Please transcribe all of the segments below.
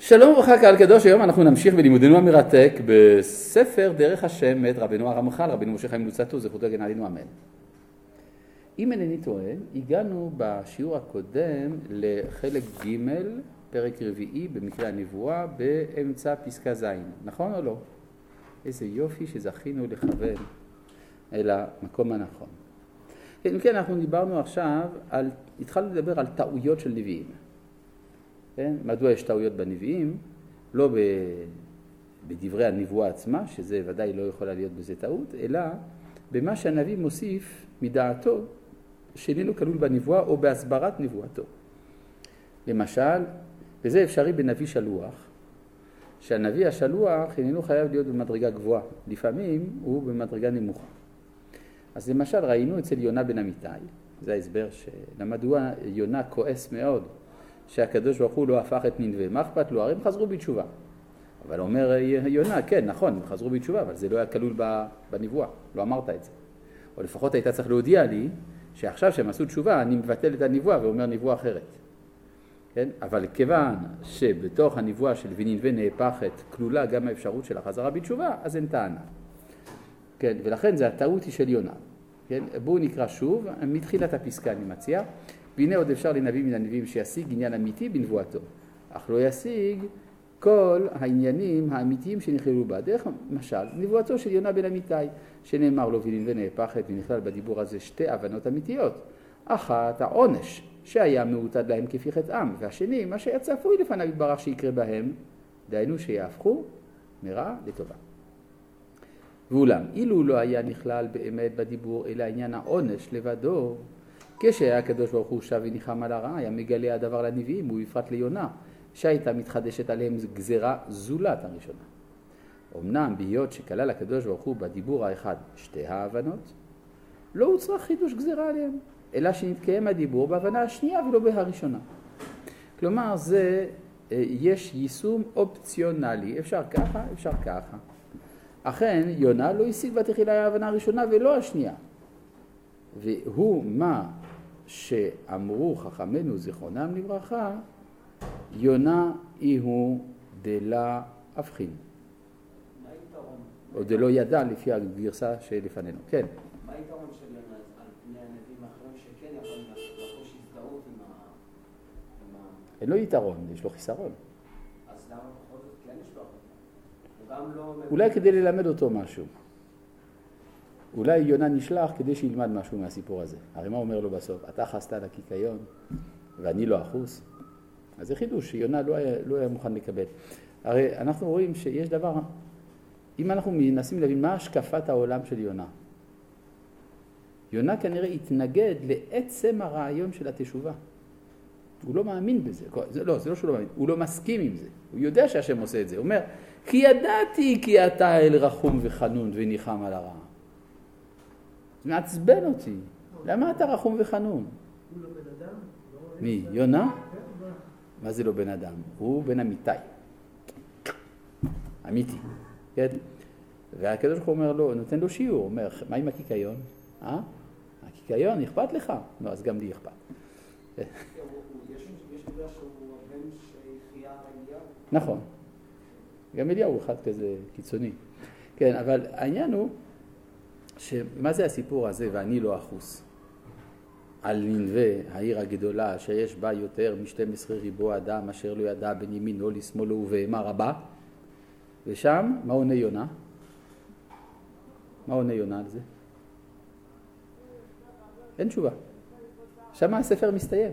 שלום וברכה קהל קדוש, היום אנחנו נמשיך בלימודנו המרתק בספר דרך השם מאת רבנו הרמח"ל, רבנו משה חיים לוצאטו, זכותו יגן עלינו אמן. אם אינני טועה, הגענו בשיעור הקודם לחלק ג' פרק רביעי במקרה הנבואה באמצע פסקה ז', נכון או לא? איזה יופי שזכינו לכוון אל המקום הנכון. כן, מכן אנחנו דיברנו עכשיו, התחלנו לדבר על טעויות של נביאים. כן? מדוע יש טעויות בנביאים? לא בדברי הנבואה עצמה, שזה ודאי לא יכולה להיות בזה טעות, אלא במה שהנביא מוסיף מדעתו שאיננו כלול בנבואה או בהסברת נבואתו. למשל, וזה אפשרי בנביא שלוח, שהנביא השלוח איננו חייב להיות במדרגה גבוהה, לפעמים הוא במדרגה נמוכה. אז למשל ראינו אצל יונה בן אמיתי, זה ההסבר שלמדוע יונה כועס מאוד, שהקדוש ברוך הוא לא הפך את נינווה, מה אכפת לו? הרי הם חזרו בתשובה. אבל אומר יונה, כן, נכון, הם חזרו בתשובה, אבל זה לא היה כלול בנבואה, לא אמרת את זה. או לפחות היית צריך להודיע לי, שעכשיו שהם עשו תשובה, אני מבטל את הנבואה ואומר נבואה אחרת. כן? אבל כיוון שבתוך הנבואה של ונינווה נהפכת כלולה גם האפשרות של החזרה בתשובה, אז אין טענה. כן? ולכן זה הטעות היא של יונה. כן? בואו נקרא שוב, מתחילת הפסקה אני מציע, והנה עוד אפשר לנביא מן הנביאים שישיג עניין אמיתי בנבואתו, אך לא ישיג כל העניינים האמיתיים שנכללו בה. דרך משל, נבואתו של יונה בן אמיתי, שנאמר לו ונינווה נהפכת, ונכלל בדיבור הזה שתי הבנות אמיתיות. אחת, העונש שהיה מעוטד להם כפי חטאם, והשני, מה שהיה צפוי לפניו יתברך שיקרה בהם, דהיינו שיהפכו מרע לטובה. ואולם, אילו לא היה נכלל באמת בדיבור אלא עניין העונש לבדו, כשהיה הקדוש ברוך הוא שב וניחם על הרע, היה מגלה הדבר לנביאים ובפרט ליונה, שהייתה מתחדשת עליהם גזרה זולת הראשונה. אמנם בהיות שכלל הקדוש ברוך הוא בדיבור האחד שתי ההבנות, לא הוצרה חידוש גזרה עליהם, אלא שנתקיים הדיבור בהבנה השנייה ולא בהראשונה. כלומר, יש יישום אופציונלי, אפשר ככה, אפשר ככה. אכן, יונה לא השיג בתחילה ההבנה הראשונה ולא השנייה. והוא מה שאמרו חכמינו זיכרונם לברכה, יונה איהו דלה אבחין. מה היתרון? או דלא ידע לפי הגרסה שלפנינו. כן. מה היתרון של יונה על פני הנביאים האחרים שכן יכולים לחוש הזדהות עם אין לו יתרון, יש לו חיסרון. אז למה בכל זאת כן לשלוח אותו? הוא גם לא... אולי כדי ללמד אותו משהו. אולי יונה נשלח כדי שילמד משהו מהסיפור הזה. הרי מה אומר לו בסוף? אתה חסת על הקיקיון ואני לא אחוס. אז זה חידוש שיונה לא היה מוכן לקבל. הרי אנחנו רואים שיש דבר, אם אנחנו מנסים להבין מה השקפת העולם של יונה, יונה כנראה התנגד לעצם הרעיון של התשובה. הוא לא מאמין בזה. זה לא שהוא לא מאמין, הוא לא מסכים עם זה. הוא יודע שהשם עושה את זה. הוא אומר, כי ידעתי כי אתה אל רחום וחנון וניחם על הרע. זה מעצבן אותי. למה אתה רחום וחנון? הוא לא בן אדם? מי? יונה? מה זה לא בן אדם? הוא בן אמיתי. אמיתי. כן? והקדוש ברוך הוא אומר לו, נותן לו שיעור, אומר, מה עם הקיקיון? הקיקיון, אכפת לך? לא, אז גם לי אכפת. יש דעה שהוא הבן שהחיה אליהו? נכון. גם אליהו הוא אחד כזה קיצוני. כן, אבל העניין הוא, שמה זה הסיפור הזה ואני לא אחוס? על נינווה, העיר הגדולה, שיש בה יותר מ-12 ריבוע אדם, אשר לא ידע בין ימינו לשמאלו ובהמה רבה. ושם, מה עונה יונה? מה עונה יונה על זה? אין תשובה. שם הספר מסתיים.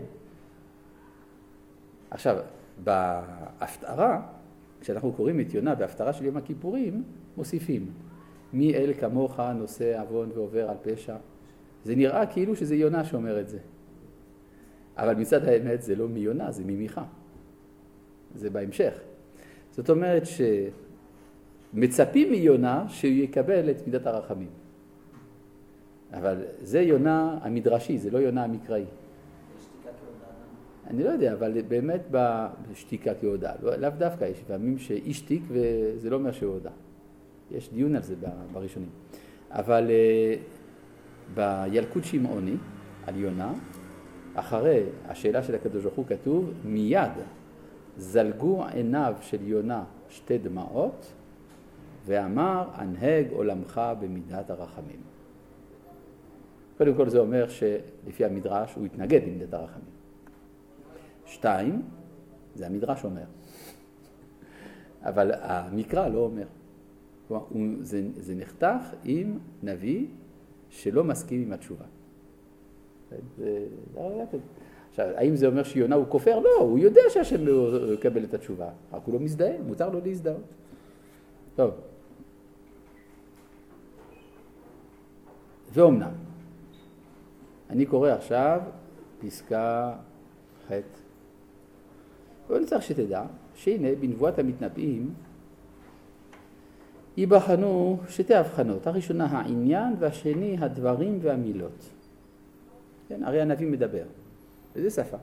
עכשיו, בהפטרה, כשאנחנו קוראים את יונה בהפטרה של יום הכיפורים, מוסיפים. מי אל כמוך נושא עוון ועובר על פשע. זה נראה כאילו שזה יונה שאומר את זה. אבל מצד האמת זה לא מיונה, זה ממיכה. זה בהמשך. זאת אומרת שמצפים מיונה שהוא יקבל את מידת הרחמים. אבל זה יונה המדרשי, זה לא יונה המקראי. שתיקה כהודעה. אני לא יודע, אבל באמת בשתיקה כהודעה. לאו דווקא יש פעמים שאישתיק וזה לא אומר שהוא הודעה. יש דיון על זה בראשונים. אבל בילקוט שמעוני, על יונה, אחרי השאלה של הקדוש ברוך הוא כתוב מיד זלגו עיניו של יונה שתי דמעות, ואמר, הנהג עולמך במידת הרחמים. קודם כל זה אומר שלפי המדרש הוא התנגד למידת הרחמים. 2, זה המדרש אומר. אבל המקרא לא אומר. כלומר, זה נחתך עם נביא שלא מסכים עם התשובה. עכשיו, האם זה אומר שיונה הוא כופר? לא, הוא יודע שהשם לא יקבל את התשובה, רק הוא לא מזדהה, מותר לו להזדהות. טוב. ואומנם, אני קורא עכשיו פסקה ח'. ואני צריך שתדע שהנה בנבואת המתנבאים ייבחנו שתי הבחנות. הראשונה העניין והשני הדברים והמילות. כן, הרי הנביא מדבר. וזה שפה.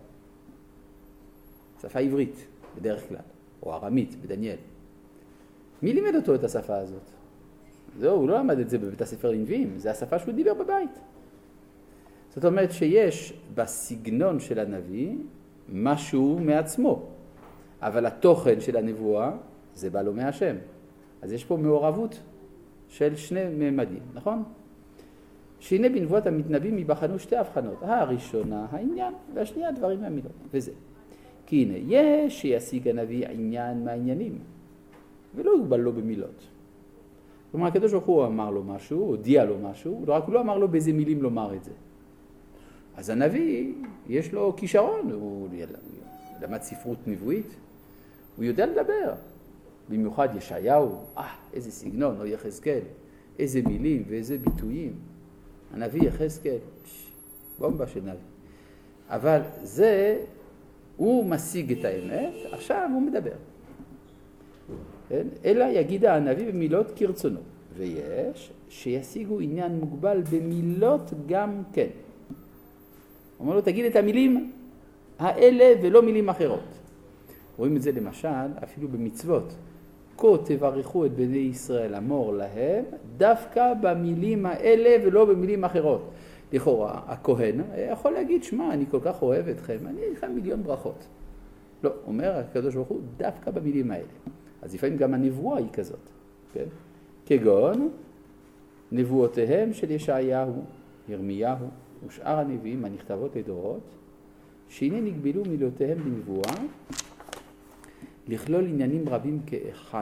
שפה עברית בדרך כלל, או ארמית בדניאל. מי לימד אותו את השפה הזאת? זהו, הוא לא למד את זה בבית הספר לנביאים, זה השפה שהוא דיבר בבית. זאת אומרת שיש בסגנון של הנביא משהו מעצמו, אבל התוכן של הנבואה זה בא לו מהשם. אז יש פה מעורבות של שני ממדים, נכון? שהנה בנבואת המתנבאים ייבחנו שתי הבחנות. הראשונה העניין והשנייה הדברים והמילות. וזה. כי הנה יש שישיג הנביא עניין מהעניינים ולא יוגבל לו במילות. כלומר הקדוש ברוך הוא אמר לו משהו, הודיע לו משהו, רק הוא לא אמר לו באיזה מילים לומר את זה. אז הנביא יש לו כישרון, הוא למד ספרות נבואית, הוא יודע לדבר. במיוחד ישעיהו, איזה סגנון, או יחזקאל, איזה מילים ואיזה ביטויים. הנביא יחזקאל, בומבה של נביא. אבל זה, הוא משיג את האמת, עכשיו הוא מדבר. כן? אלא יגיד הנביא במילות כרצונו. ויש שישיגו עניין מוגבל במילות גם כן. אומר לו, תגיד את המילים האלה ולא מילים אחרות. רואים את זה למשל אפילו במצוות. כה תברכו את בני ישראל אמור להם, דווקא במילים האלה ולא במילים אחרות. לכאורה, הכהן יכול להגיד, שמע, אני כל כך אוהב אתכם, אני אגיד לכם מיליון ברכות. לא, אומר הקדוש ברוך הוא, דווקא במילים האלה. אז לפעמים גם הנבואה היא כזאת. כן? כגון נבואותיהם של ישעיהו, ירמיהו ושאר הנביאים הנכתבות לדורות, שהנה נגבלו מילותיהם בנבואה, לכלול עניינים רבים כאחד.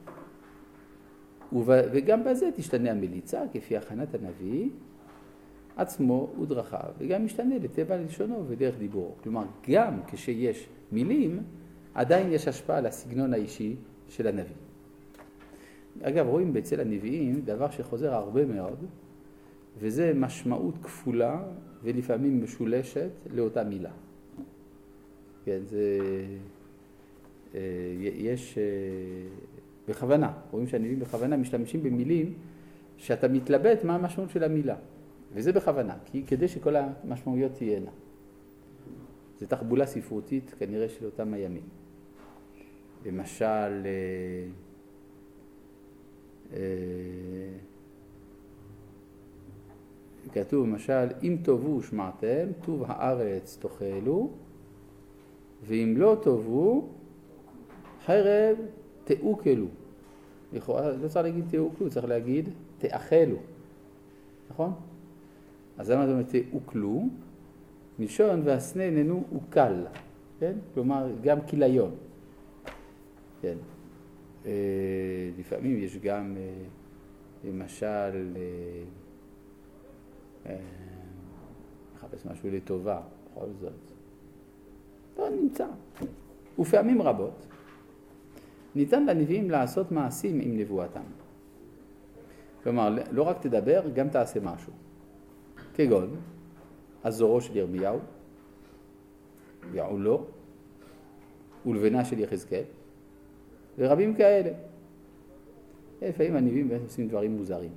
וגם בזה תשתנה המליצה כפי הכנת הנביא עצמו ודרכיו, וגם משתנה לטבע לשונו ודרך דיבורו. כלומר, גם כשיש מילים, עדיין יש השפעה על הסגנון האישי של הנביא. אגב, רואים אצל הנביאים דבר שחוזר הרבה מאוד, וזה משמעות כפולה ולפעמים משולשת לאותה מילה. כן, זה... יש בכוונה, רואים שהנביאים בכוונה משתמשים במילים שאתה מתלבט מה המשמעות של המילה, וזה בכוונה, כדי שכל המשמעויות תהיינה. זה תחבולה ספרותית כנראה של אותם הימים. למשל, כתוב למשל, אם טובו שמעתם, טוב הארץ תאכלו, ואם לא טובו, חרב תאוכלו. לא צריך להגיד תאוכלו, צריך להגיד תאכלו. נכון? אז למה זאת אומרת תאוכלו? מלשון והסנה איננו אוקל. כן? כלומר, גם כיליון. כן. לפעמים יש גם, למשל, מחפש משהו לטובה, בכל זאת. לא נמצא. ופעמים רבות, ניתן לנביאים לעשות מעשים עם נבואתם. כלומר, לא רק תדבר, גם תעשה משהו. כגון, הזורו של ירמיהו, יעולו, ולבנה של יחזקאל, ורבים כאלה. לפעמים הנביאים עושים דברים מוזרים.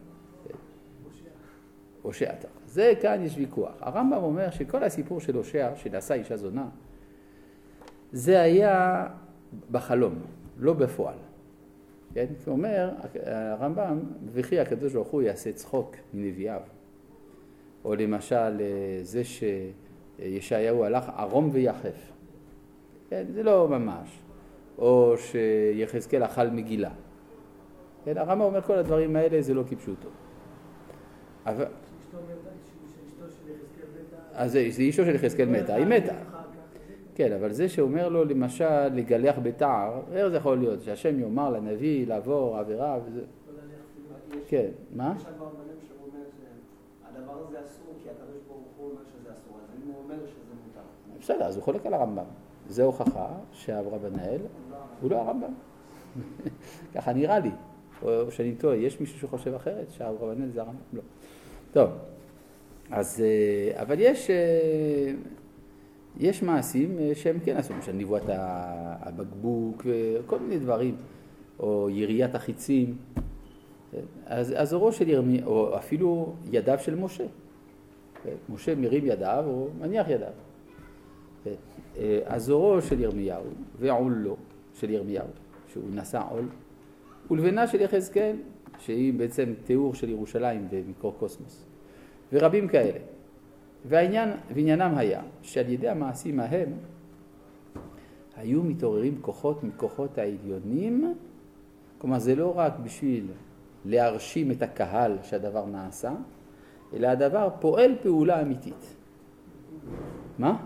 הושע. זה כאן יש ויכוח. הרמב"ם אומר שכל הסיפור של הושע, שנעשה אישה זונה, זה היה בחלום, לא בפועל. כן? הוא אומר, הרמב"ם, וכי הקדוש ברוך הוא יעשה צחוק מנביאיו. או למשל, זה שישעיהו הלך ערום ויחף. כן? זה לא ממש. או שיחזקאל אכל מגילה. כן, הרמב"ם אומר כל הדברים האלה זה לא כפשוטו. אבל... אז זה אשתו של יחזקאל מתה, היא מתה. כן, אבל זה שאומר לו למשל לגלח בתער, איך זה יכול להיות? שהשם יאמר לנביא לעבור עבירה וזה... כן, מה? יש הרבה רבנים שאומר שהדבר הזה אסור כי הקדוש ברוך הוא אומר שזה אסור, אז אם הוא אומר שזה מותר. בסדר, אז הוא חולק על הרמב"ם. זה הוכחה שאברבנאל הוא לא הרמב"ם. ככה נראה לי. או שאני טועה, יש מישהו שחושב אחרת שאברבנאל זה הרמב"ם? לא. טוב, אז, אבל יש מעשים שהם כן עשו, למשל נבואת הבקבוק וכל מיני דברים, או יריית החיצים. אז אורו של ירמיה, או אפילו ידיו של משה. משה מרים ידיו או מניח ידיו. אז אורו של ירמיהו ועולו של ירמיהו, שהוא נשא עול, ולבנה של יחזקאל, שהיא בעצם תיאור של ירושלים במיקרוקוסמוס. ורבים כאלה. ועניינם היה שעל ידי המעשים ההם היו מתעוררים כוחות מכוחות העליונים, כלומר זה לא רק בשביל להרשים את הקהל שהדבר נעשה, אלא הדבר פועל פעולה אמיתית. מה?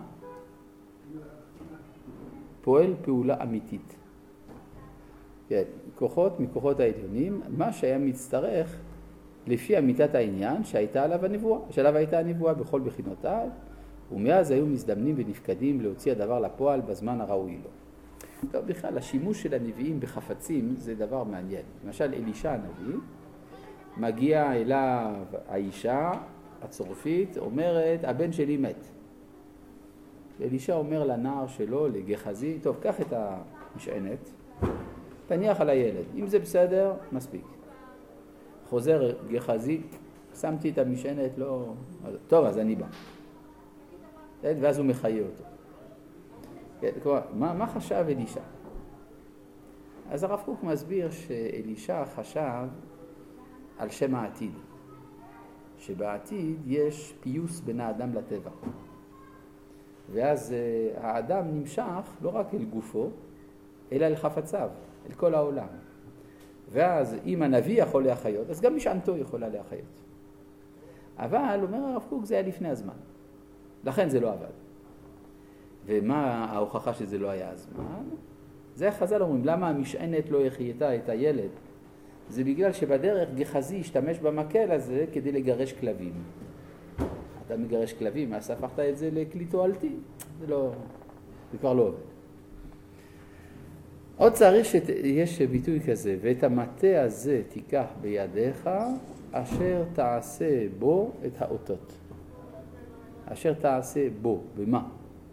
פועל פעולה אמיתית. כן, כוחות מכוחות העליונים, מה שהיה מצטרך לפי אמיתת העניין שהייתה עליו הנבואה, שעליו הייתה הנבואה בכל בחינותיו, ומאז היו מזדמנים ונפקדים להוציא הדבר לפועל בזמן הראוי לו. טוב, בכלל, השימוש של הנביאים בחפצים זה דבר מעניין. למשל, אלישע הנביא, מגיע אליו האישה הצורפית, אומרת, הבן שלי מת. אלישע אומר לנער שלו, לגחזי, טוב, קח את המשענת, תניח על הילד. אם זה בסדר, מספיק. חוזר גחזי, שמתי את המשענת, לא... טוב, אז אני בא. ואז הוא מחיה אותו. כלומר, מה חשב אלישע? אז הרב קוק מסביר שאלישע חשב על שם העתיד. שבעתיד יש פיוס בין האדם לטבע. ואז האדם נמשך לא רק אל גופו, אלא אל חפציו, אל כל העולם. ואז אם הנביא יכול להחיות, אז גם משענתו יכולה להחיות. אבל, אומר הרב קוק, זה היה לפני הזמן. לכן זה לא עבד. ומה ההוכחה שזה לא היה הזמן? זה החז"ל אומרים, למה המשענת לא החייתה את הילד? זה בגלל שבדרך גחזי השתמש במקל הזה כדי לגרש כלבים. אתה מגרש כלבים, אז הפכת את זה לכלי תועלתי. זה כבר לא עובד. עוד צריך שיש ביטוי כזה, ואת המטה הזה תיקח בידיך, אשר תעשה בו את האותות. אשר תעשה בו, במה?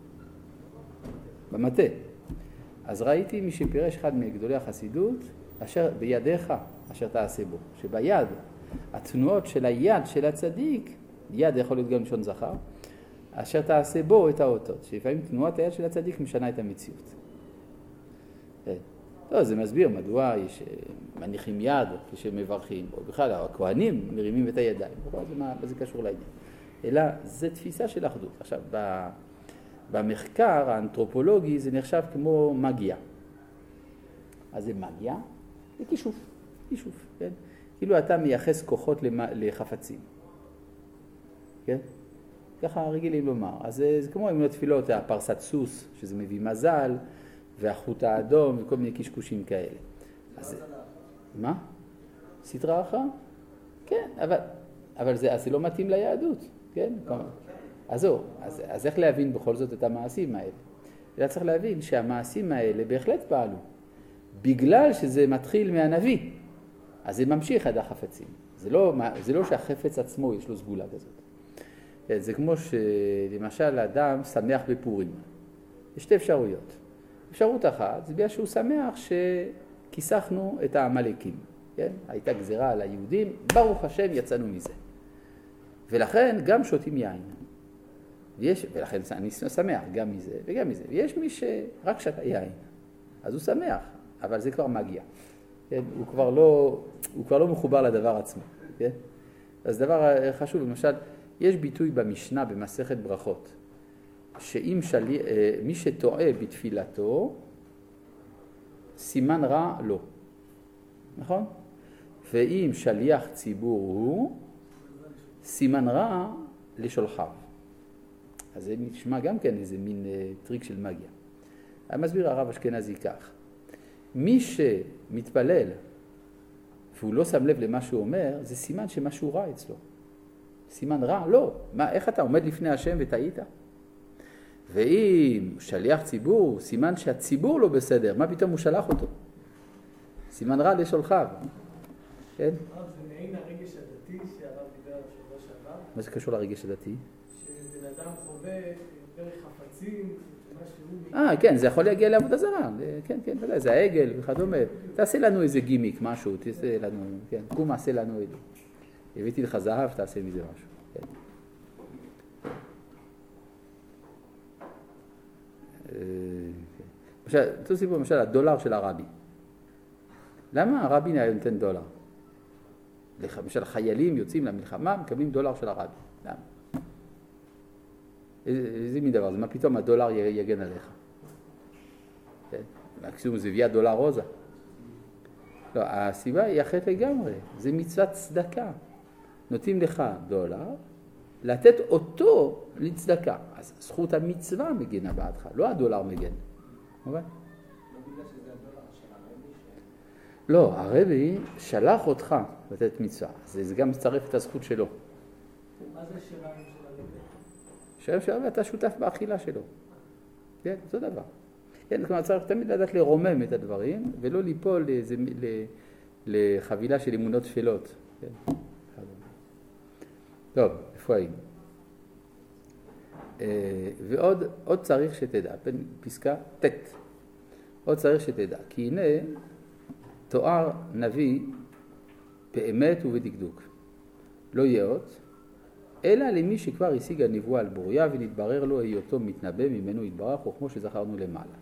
במטה. אז ראיתי מי שפירש אחד מגדולי החסידות, אשר בידיך, אשר תעשה בו. שביד, התנועות של היד של הצדיק, יד יכול להיות גם לשון זכר, אשר תעשה בו את האותות. שלפעמים תנועת היד של הצדיק משנה את המציאות. לא, זה מסביר מדוע יש מניחים יד כשמברכים, או בכלל הכהנים מרימים את הידיים. מה זה קשור לעניין? אלא זה תפיסה של אחדות. עכשיו, במחקר האנתרופולוגי זה נחשב כמו מגיה. אז זה מגיה, זה כישוף, כן? כאילו אתה מייחס כוחות לחפצים. כן? ככה רגילים לומר. אז זה כמו אמונות תפילות, הפרסת סוס, שזה מביא מזל, והחוט האדום וכל מיני קשקושים כאלה. אז מה? סתרה אחר? כן, אבל זה לא מתאים ליהדות, כן? אז זהו, אז איך להבין בכל זאת את המעשים האלה? אתה צריך להבין שהמעשים האלה בהחלט פעלו, בגלל שזה מתחיל מהנביא, אז זה ממשיך עד החפצים. זה לא שהחפץ עצמו יש לו סגולה כזאת. זה כמו שלמשל האדם שמח בפורים. יש שתי אפשרויות. אפשרות אחת, זה בגלל שהוא שמח שכיסחנו את העמלקים. כן? הייתה גזירה על היהודים, ברוך השם יצאנו מזה. ולכן גם שותים יין. ולכן אני שמח גם מזה וגם מזה. ויש מי שרק שתה יין, אז הוא שמח, אבל זה כבר מגיע. כן? הוא כבר לא מחובר לדבר עצמו. כן? אז דבר חשוב, למשל, יש ביטוי במשנה במסכת ברכות, שאם מי שטועה בתפילתו, סימן רע לא. נכון? ואם שליח ציבור הוא, סימן רע לשולחיו. אז זה נשמע גם כן איזה מין טריק של מגיה. מסביר הרב אשכנזי כך. מי שמתפלל והוא לא שם לב למה שהוא אומר, זה סימן שמשהו רע אצלו. סימן רע? לא. איך אתה עומד לפני השם וטעית? ואם שליח ציבור, סימן שהציבור לא בסדר, מה פתאום הוא שלח אותו? סימן רע לשולחיו. כן? הרב, זה מעין הרגש הדתי שהרב דיבר על שבוע שעבר. מה זה קשור לרגש הדתי? שבן אדם חווה דרך חפצים, משהו... כן, זה יכול להגיע לעבודה זרה. כן, כן, זה העגל וכדומה. תעשה לנו איזה גימיק, משהו, תעשה לנו, כן, קום עשה לנו איזה. הבאתי לך זהב, תעשה מזה משהו. כן. תוסיפו למשל הדולר של הרבי. למה הרבי נותן דולר? למשל חיילים יוצאים למלחמה, מקבלים דולר של הרבי. למה? איזה מין דבר? זה מה פתאום הדולר יגן עליך? כן? מקסימום זה ויה דולר רוזה. לא, הסיבה היא אחרת לגמרי. זה מצוות צדקה. נותנים לך דולר, לתת אותו לצדקה. אז זכות המצווה מגנה בעדך, לא הדולר מגן. אוקיי? לא, הרבי שלח אותך לתת מצווה. זה גם מצטרף את הזכות שלו. מה זה שיריים של הרבי? שיריים של הרבי, אתה שותף באכילה שלו. כן, זה דבר. כן, כלומר, צריך תמיד לדעת לרומם את הדברים, ולא ליפול לחבילה של אמונות תפלות. כן. טוב, איפה היינו? ועוד צריך שתדע, פסקה ט', עוד צריך שתדע, כי הנה תואר נביא באמת ובדקדוק, לא יאות, אלא למי שכבר השיג הנבואה על בוריה ונתברר לו היותו מתנבא ממנו יתברך, או כמו שזכרנו למעלה.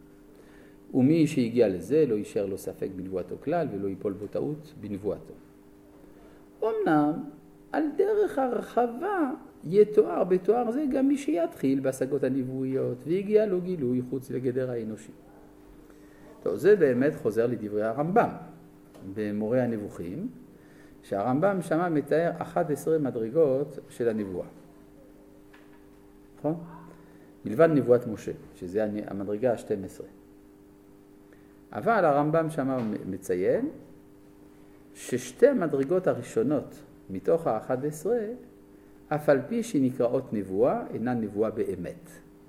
ומי שהגיע לזה לא יישאר לו ספק בנבואתו כלל ולא ייפול בו טעות בנבואתו. אמנם על דרך הרחבה יתואר בתואר זה גם מי שיתחיל בהשגות הנבואיות והגיע לו גילוי חוץ לגדר האנושי. טוב, זה באמת חוזר לדברי הרמב"ם במורה הנבוכים, שהרמב"ם שמה מתאר 11 מדרגות של הנבואה. נכון? מלבד נבואת משה, שזה המדרגה ה-12. אבל הרמב"ם שמה מציין ששתי המדרגות הראשונות מתוך ה-11, אף על פי שנקראות נבואה, אינן נבואה באמת.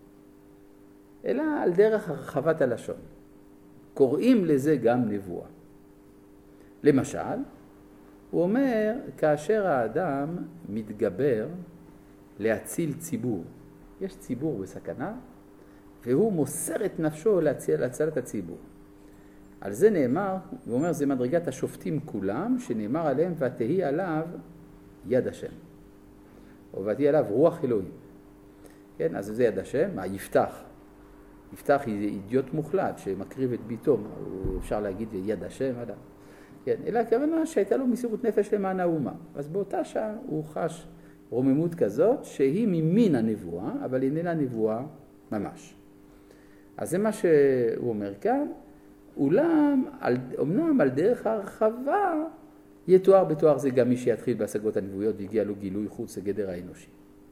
אלא על דרך הרחבת הלשון. קוראים לזה גם נבואה. למשל, הוא אומר, כאשר האדם מתגבר להציל ציבור, יש ציבור בסכנה, והוא מוסר את נפשו להצלת הציבור. על זה נאמר, הוא אומר, זה מדרגת השופטים כולם, שנאמר עליהם, ותהי עליו יד השם. או ותהי עליו רוח אלוהים. כן, אז זה יד השם, יפתח. יפתח היא אידיוט מוחלט שמקריב את ביתו, אפשר להגיד יד השם, אדם. כן, אלא הכוונה שהייתה לו מסירות נפש למען האומה. אז באותה שעה הוא חש רוממות כזאת, שהיא ממין הנבואה, אבל איננה נבואה ממש. אז זה מה שהוא אומר כאן, אולם, אמנם על דרך הרחבה, יתואר בתואר זה גם מי שיתחיל בהשגות הנבואיות והגיע לו גילוי חוץ לגדר האנושי.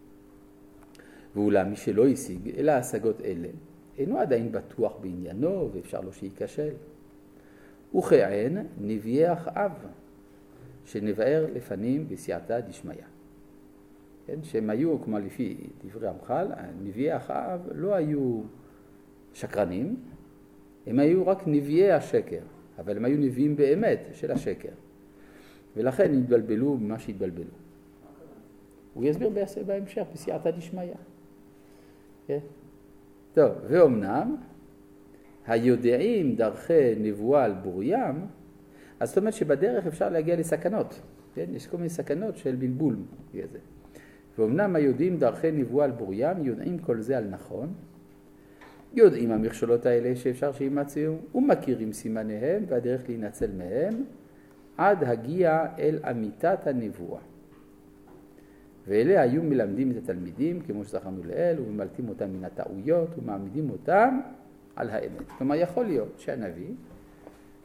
ואולם מי שלא השיג אלא השגות אלה, אינו עדיין בטוח בעניינו ואפשר לו שייכשל. וכעין נביאי אחאב, שנבאר לפנים בסייעתא דשמיא. כן, שהם היו, כמו לפי דברי המח"ל, נביאי אחאב לא היו שקרנים, הם היו רק נביאי השקר, אבל הם היו נביאים באמת של השקר. ולכן התבלבלו ממה שהתבלבלו. הוא יסביר בהמשך, בסייעתא דשמיא. כן? טוב, ואומנם, היודעים דרכי נבואה על בוריים, אז זאת אומרת שבדרך אפשר להגיע לסכנות. כן? יש כל מיני סכנות של בלבול. כזה. ואומנם היודעים דרכי נבואה על בוריים, יודעים כל זה על נכון, יודעים המכשולות האלה שאפשר שימצאו, ומכירים סימניהם והדרך להינצל מהם, עד הגיע אל אמיתת הנבואה. ואלה היו מלמדים את התלמידים, כמו שזכרנו לאל, וממלטים אותם מן הטעויות, ומעמידים אותם על האמת. כלומר, יכול להיות שהנביא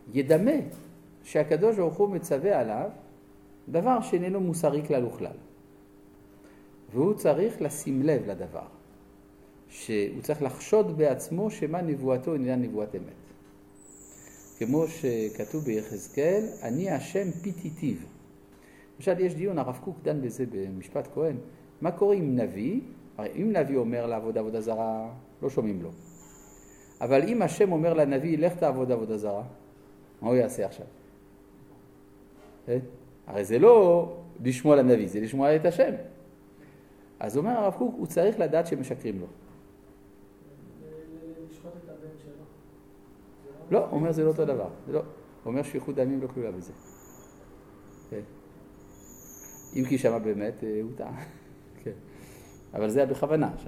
ידמה שהקדוש ברוך הוא מצווה עליו דבר שאיננו מוסרי כלל וכלל. והוא צריך לשים לב לדבר, שהוא צריך לחשוד בעצמו שמה נבואתו איננה נבואת אמת. כמו שכתוב ביחזקאל, אני השם פיתיתיו. למשל יש דיון, הרב קוק דן בזה במשפט כהן, מה קורה עם נביא? הרי אם נביא אומר לעבוד עבודה זרה, לא שומעים לו. אבל אם השם אומר לנביא, לך תעבוד עבודה זרה, מה הוא יעשה עכשיו? הרי זה לא לשמוע לנביא, זה לשמוע את השם. אז אומר הרב קוק, הוא צריך לדעת שמשקרים לו. לשחוט את הבן שלו. לא, הוא אומר זה לא אותו דבר. לא. הוא אומר שפיכות דמים לא כלולה בזה. אם כי שמה באמת הוא טעה. אבל זה היה בכוונה שם.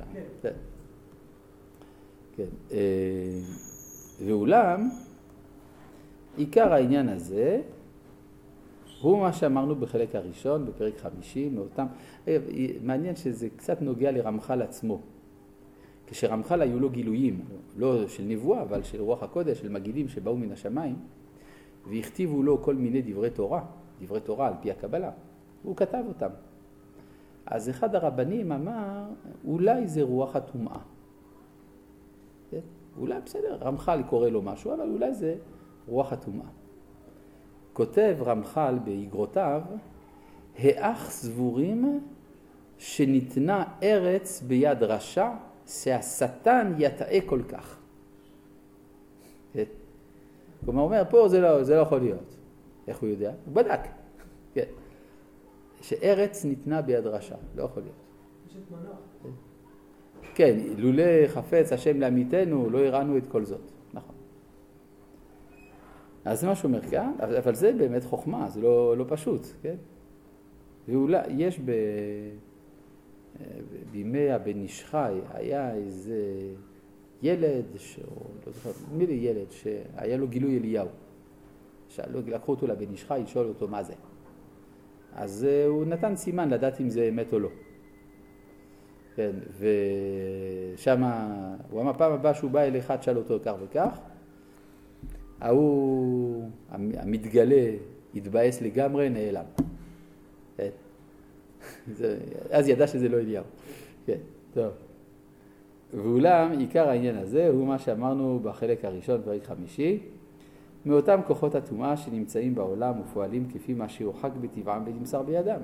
כן. ואולם, עיקר העניין הזה, הוא מה שאמרנו בחלק הראשון, בפרק 50, מאותם. מעניין שזה קצת נוגע לרמח"ל עצמו. כשרמח"ל היו לו גילויים, לא של נבואה, אבל של רוח הקודש, של מגידים שבאו מן השמיים, והכתיבו לו כל מיני דברי תורה על פי הקבלה. הוא כתב אותם. אז אחד הרבנים אמר, אולי זה רוח הטומאה. אולי בסדר, רמח"ל קורא לו משהו, אבל אולי זה רוח הטומאה. כותב רמח"ל באגרותיו, האח סבורים שניתנה ארץ ביד רשע, שהשטן יטעה כל כך. כלומר, הוא אומר, פה זה לא יכול להיות. איך הוא יודע? הוא בדק. כן. שארץ ניתנה ביד רשע, לא יכול להיות. יש את מנוח. כן, לולא חפץ השם לעמיתנו, לא הראינו את כל זאת. נכון. אז זה מה שהוא אומר כאן, אבל זה באמת חוכמה, זה לא פשוט, כן? ואולי, יש בימי הבן איש חי, היה איזה ילד, לא זוכר, מי לי ילד, שהיה לו גילוי אליהו. לקחו אותו לבן איש חי, לשאול אותו מה זה. אז הוא נתן סימן לדעת אם זה אמת או לא. כן, ושם, הוא אמר פעם הבאה שהוא בא אל אחד, שאל אותו כך וכך, הוא המתגלה, התבאס לגמרי, נעלם. כן. אז ידע שזה לא אליהו. כן, טוב. ואולם, עיקר העניין הזה הוא מה שאמרנו בחלק הראשון, פרק 50, מאותם כוחות הטומאה שנמצאים בעולם ופועלים כפי מה שיוחק בטבעם ונמסר בידם.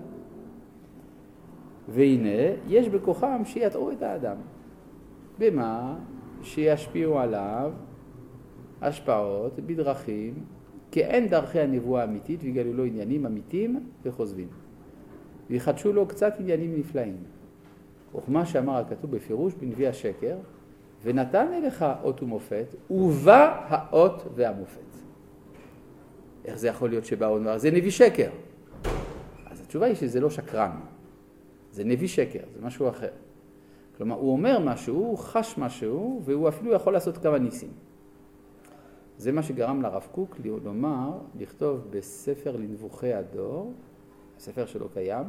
והנה, יש בכוחם שיטעו את האדם. במה? שישפיעו עליו השפעות בדרכים, כי אין דרכי הנבואה האמיתית ויגלו לו עניינים אמיתיים וחוזבים. ויחדשו לו קצת עניינים נפלאים. וכמה שאמר הכתוב בפירוש בנביא השקר, ונתן אליך אות ומופת, ובא האות והמופת. איך זה יכול להיות שבא אות? זה נביא שקר. אז התשובה היא שזה לא שקרן. זה נביא שקר, זה משהו אחר. כלומר, הוא אומר משהו, הוא חש משהו, והוא אפילו יכול לעשות כמה ניסים. זה מה שגרם לרב קוק לומר, לכתוב בספר לנבוכי הדור, הספר שלו קיים,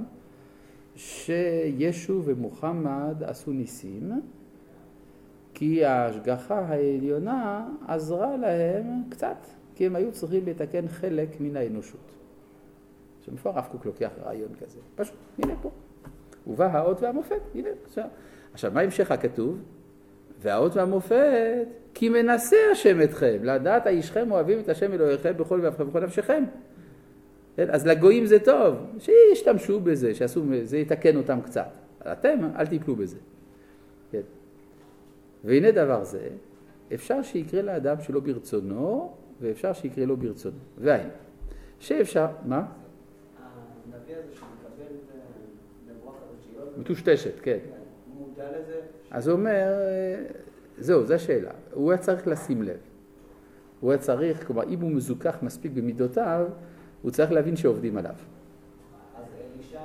שישו ומוחמד עשו ניסים, כי ההשגחה העליונה עזרה להם קצת, כי הם היו צריכים לתקן חלק מן האנושות. שמפה הרב קוק לוקח רעיון כזה, פשוט, הנה פה. ובא האות והמופת, הנה, עכשיו, מה המשך הכתוב? והאות והמופת, כי מנסה השם אתכם, לדעת האישכם אוהבים את השם אלוהיכם בכל ואבכם ובכל נפשכם. אז לגויים זה טוב, שישתמשו בזה, שעשו, זה יתקן אותם קצת. אתם, אל תיפלו בזה. כן. והנה דבר זה, אפשר שיקרה לאדם שלא ברצונו, ואפשר שיקרה לו ברצונו. והנה, שאפשר, מה? הנביא הזה שמקבל נבואה כזאת, מטושטשת, כן. הוא מודע לזה? אז הוא אומר, זהו, זו השאלה. הוא היה צריך לשים לב. הוא היה צריך, כלומר, אם הוא מזוכח מספיק במידותיו, הוא צריך להבין שעובדים עליו. אז אלישע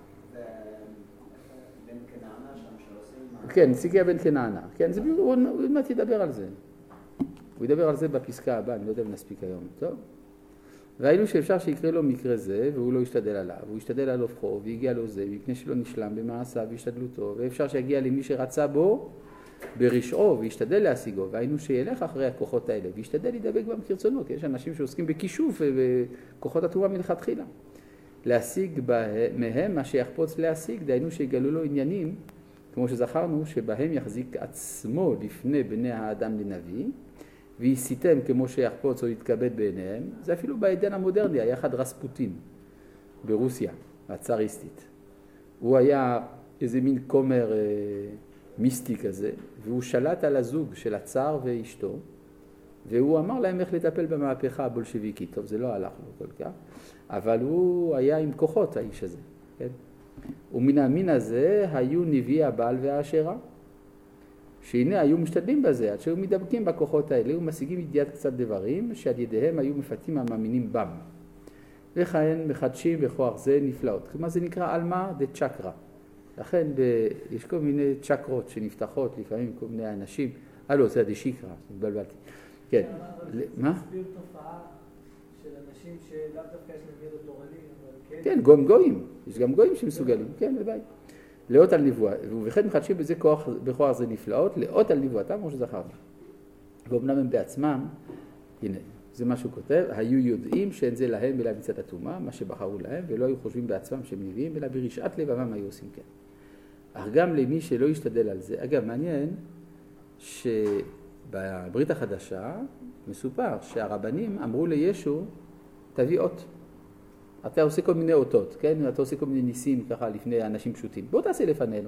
בן כנענה שם שעושים... כן, ציגיה בן כנענה. כן, הוא מעט ידבר על זה. הוא ידבר על זה בפסקה הבאה, אני לא יודע אם נספיק היום. טוב? ראינו שאפשר שיקרה לו מקרה זה, והוא לא ישתדל עליו. הוא ישתדל על הופכו, והגיע לו זה, מפני שלא נשלם במעשיו והשתדלותו, ואפשר שיגיע למי שרצה בו, ברשעו וישתדל להשיגו, והיינו שילך אחרי הכוחות האלה וישתדל להידבק בהם כרצונו, כי יש אנשים שעוסקים בכישוף וכוחות התורה מלכתחילה. להשיג מהם מה שיחפוץ להשיג, דהיינו שיגלו לו עניינים, כמו שזכרנו, שבהם יחזיק עצמו לפני בני האדם לנביא, ויסיתם כמו שיחפוץ או יתכבד בעיניהם. זה אפילו בעידן המודרני, היה אחד רספוטין ברוסיה, הצאריסטית. הוא היה איזה מין כומר מיסטי כזה, והוא שלט על הזוג של הצאר ואשתו, והוא אמר להם איך לטפל במהפכה הבולשביקית. טוב, זה לא הלך לו כל כך, אבל הוא היה עם כוחות, האיש הזה. כן? ומן המין הזה היו נביא הבעל והאשרה, שהנה היו משתדלים בזה, עד שהיו מדבקים בכוחות האלה, ומשיגים ידיעת קצת דברים, שעל ידיהם היו מפתים המאמינים בם. וכן מחדשים בכוח זה נפלאות. כלומר זה נקרא אלמה דה צ'קרה. לכן יש כל מיני צ'קרות שנפתחות לפעמים כל מיני אנשים. לא, זה דה שיקרה, התבלבלתי. כן. מה? מסביר תופעה של אנשים שלאו דווקא יש להם ידע תורני, אבל כן, גויים. יש גם גויים שמסוגלים. כן, בוודאי. לאות על נבואה. ובכן מחדשים בזה בכוח זה נפלאות, לאות על נבואתם, כמו שזכרנו. ואומנם הם בעצמם, הנה, זה מה שהוא כותב, היו יודעים שאין זה להם אלא מצד הטומאה, מה שבחרו להם, ולא היו חושבים בעצמם שהם נביאים, אלא ברשעת לבבם היו עושים כן. אך גם למי שלא ישתדל על זה, אגב, מעניין שבברית החדשה מסופר שהרבנים אמרו לישו, תביא אות. אתה עושה כל מיני אותות, כן? אתה עושה כל מיני ניסים ככה לפני אנשים פשוטים. בוא תעשה לפנינו.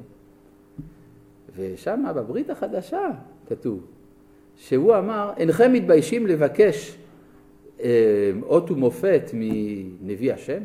ושם בברית החדשה כתוב, שהוא אמר, אינכם מתביישים לבקש אות ומופת מנביא השם?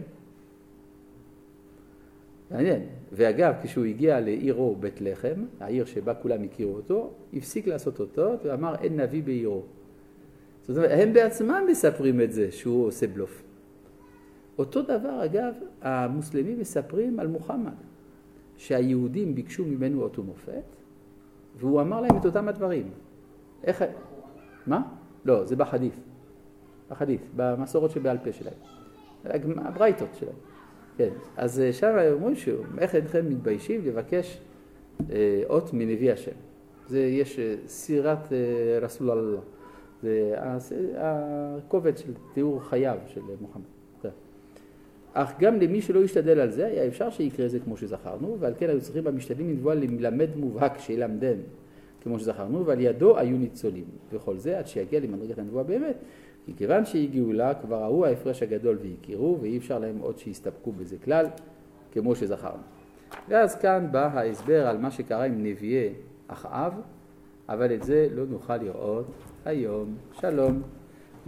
מעניין. ואגב, כשהוא הגיע לעירו בית לחם, העיר שבה כולם הכירו אותו, הפסיק לעשות אותות ואמר, אין נביא בעירו. זאת אומרת, הם בעצמם מספרים את זה, שהוא עושה בלוף. אותו דבר, אגב, המוסלמים מספרים על מוחמד, שהיהודים ביקשו ממנו אות ומופת, והוא אמר להם את אותם הדברים. איך... מה? לא, זה בחדית'. בחדית', במסורת שבעל פה שלהם. הברייתות שלהם. כן, אז שם אומרים שהוא, איך אינכם מתביישים לבקש אות מנביא השם. זה יש סירת רסול אללה. זה הקובץ של תיאור חייו של מוחמד. אך גם למי שלא ישתדל על זה, היה אפשר שיקרה זה כמו שזכרנו, ועל כן היו צריכים במשתדלים לנבואה למלמד מובהק שילמדם כמו שזכרנו, ועל ידו היו ניצולים. וכל זה עד שיגיע למדרגת הנבואה באמת, כי כיוון שהגיעו לה כבר ראו ההפרש הגדול והכירו, ואי אפשר להם עוד שיסתפקו בזה כלל, כמו שזכרנו. ואז כאן בא ההסבר על מה שקרה עם נביאי אחאב, אבל את זה לא נוכל לראות היום. שלום.